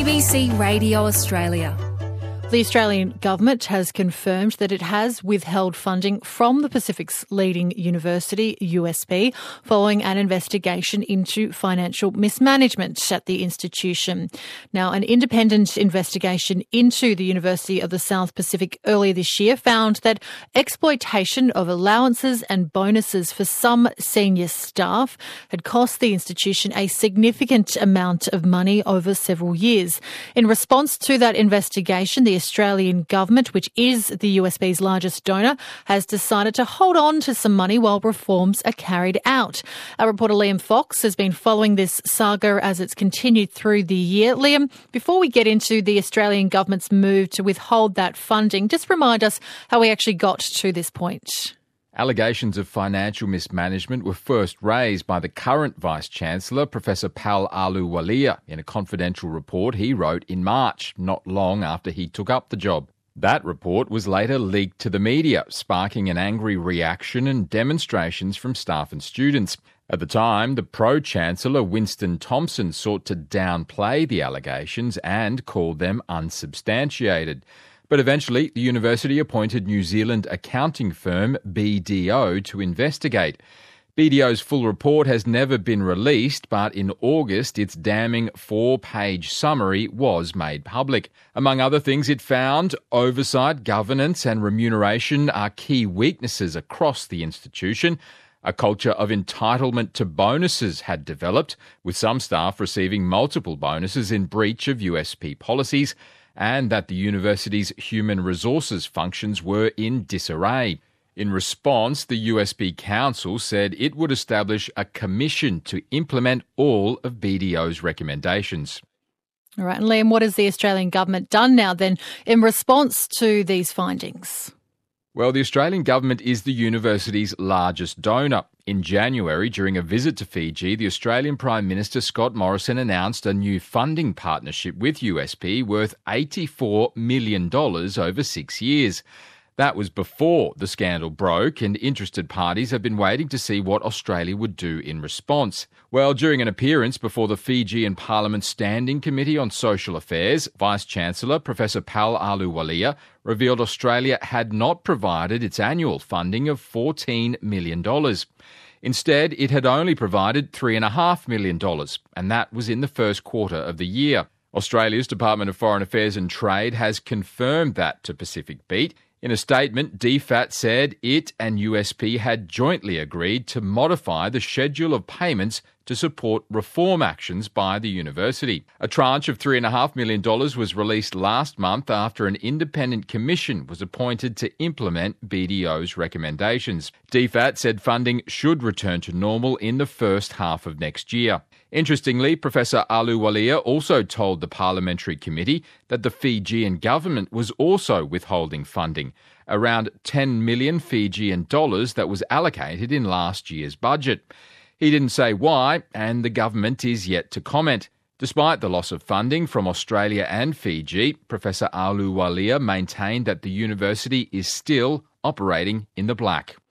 ABC Radio Australia. The Australian government has confirmed that it has withheld funding from the Pacific's leading university, USP, following an investigation into financial mismanagement at the institution. Now, an independent investigation into the University of the South Pacific earlier this year found that exploitation of allowances and bonuses for some senior staff had cost the institution a significant amount of money over several years. In response to that investigation, the Australian government, which is the USP's largest donor, has decided to hold on to some money while reforms are carried out. Our reporter Liam Fox has been following this saga as it's continued through the year. Liam, before we get into the Australian government's move to withhold that funding, just remind us how we actually got to this point. Allegations of financial mismanagement were first raised by the current Vice-Chancellor, Professor Pal Ahluwalia, in a confidential report he wrote in March, not long after he took up the job. That report was later leaked to the media, sparking an angry reaction and demonstrations from staff and students. At the time, the pro-Chancellor Winston Thompson sought to downplay the allegations and called them unsubstantiated. But eventually, the university appointed New Zealand accounting firm BDO to investigate. BDO's full report has never been released, but in August, its damning 4-page summary was made public. Among other things, it found oversight, governance and remuneration are key weaknesses across the institution. A culture of entitlement to bonuses had developed, with some staff receiving multiple bonuses in breach of USP policies, and that the university's human resources functions were in disarray. In response, the USP Council said it would establish a commission to implement all of BDO's recommendations. All right, and Liam, what has the Australian government done now then in response to these findings? Well, the Australian government is the university's largest donor. In January, during a visit to Fiji, the Australian Prime Minister Scott Morrison announced a new funding partnership with USP worth $84 million over 6 years. That was before the scandal broke, and interested parties have been waiting to see what Australia would do in response. Well, during an appearance before the Fijian Parliament's Standing Committee on Social Affairs, Vice-Chancellor Professor Pal Ahluwalia revealed Australia had not provided its annual funding of $14 million. Instead, it had only provided $3.5 million, and that was in the first quarter of the year. Australia's Department of Foreign Affairs and Trade has confirmed that to Pacific Beat. In a statement, DFAT said it and USP had jointly agreed to modify the schedule of payments to support reform actions by the university. A tranche of $3.5 million was released last month after an independent commission was appointed to implement BDO's recommendations. DFAT said funding should return to normal in the first half of next year. Interestingly, Professor Ahluwalia also told the Parliamentary Committee that the Fijian government was also withholding funding, around 10 million Fijian dollars that was allocated in last year's budget. He didn't say why, and the government is yet to comment. Despite the loss of funding from Australia and Fiji, Professor Ahluwalia maintained that the university is still operating in the black.